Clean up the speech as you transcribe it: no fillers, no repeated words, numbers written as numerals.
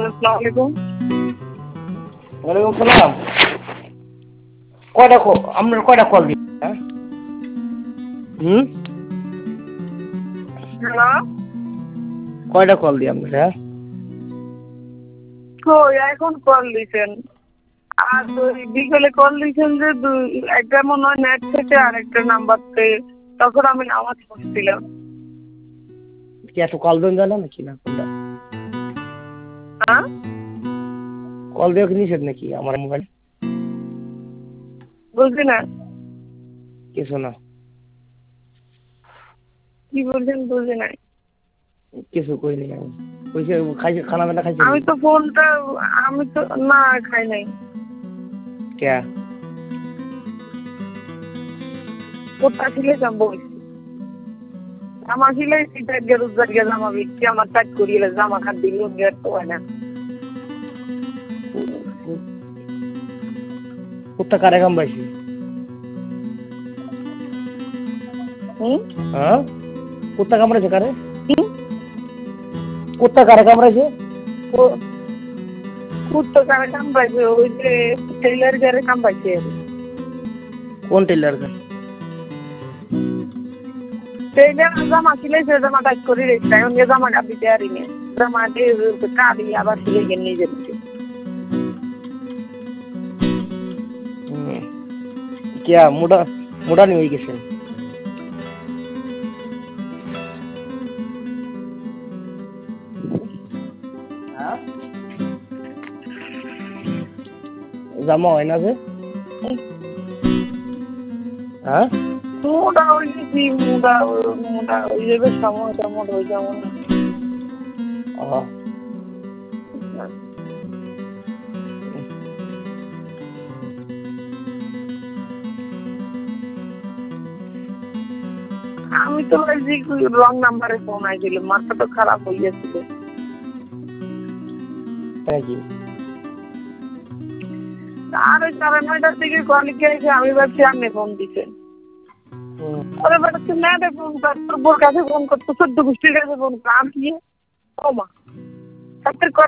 আসসালামু আলাইকুম। ওয়ালাইকুম সালাম। আপনার কয়টা কল দিই? হ্যাঁ হ্যালো, কয়টা কল দিই আপনার? হ্যাঁ কই এখন কল দিছেন? আর ওই বিকেলে কল দিছেন যে একটা মনে হয় নেট থেকে আরেকটা নাম্বার থেকে, তখন আমি নামাজ পড়ছিলাম। কি এত কল দেন জানো নাকি না কোনটা? হ্যাঁ, কল দেওয়া কি নিষেধ নাকি আমার মোবাইল? বুঝলি না কিছু না, কি বলছেন, বুঝি নাই। কিছু করিনি আমি। কইছে খাইছে, খানা দানা খাইছে আমি তো ফোনটা, আমি তো না খাই নাই। কে? কোথা ছিলে যাবো? জামা সিলাই সিটাই রোজগার গিয়ে জামা বিকছি, আমার টাইট করিয়ে জামা খাট দিলেও গেট তো হয় না। কুত্তা কারে কামড়াইছে? হ্যাঁ, কুত্তা কামড়াইছে কারে? কুত্তা কারে কামড়াইছে? কুত্তা কারে কামড়াইছে? ওই যে টেইলার গারে কামড়াইছে। কোন টেইলার? টেইলার জামা সিলাইছে, জামা টাইট করে রেখেছে, এখন যে জামা কাট দিতে পারিনি। জামা কাটি আবার সিলাই গেল নিজে নিজে। কিয়া মোটা মোটা নিয়ে গেছেন? জামা হয় না যে? হ্যাঁ, মোটা হয়েছে কি, মোটা মোটা হয়ে যাবে, সময় মোটা হয়ে যাবো না। আমি তো ভাবছি রং নাম্বারে ফোন আইছিল, মাথা তো খারাপ হয়ে গেছিল। তাই কি? আর ওই 9:30 থেকে কলিকে এসে আমি ভাবছি আপনি ফোন দিচ্ছেন। ওরে বেটা তুই ম্যাডে ফোন কর, তোর বোর কাছে ফোন কর, তোর 14 গোষ্ঠীর কাছে ফোন কর, আর কি? ও মা,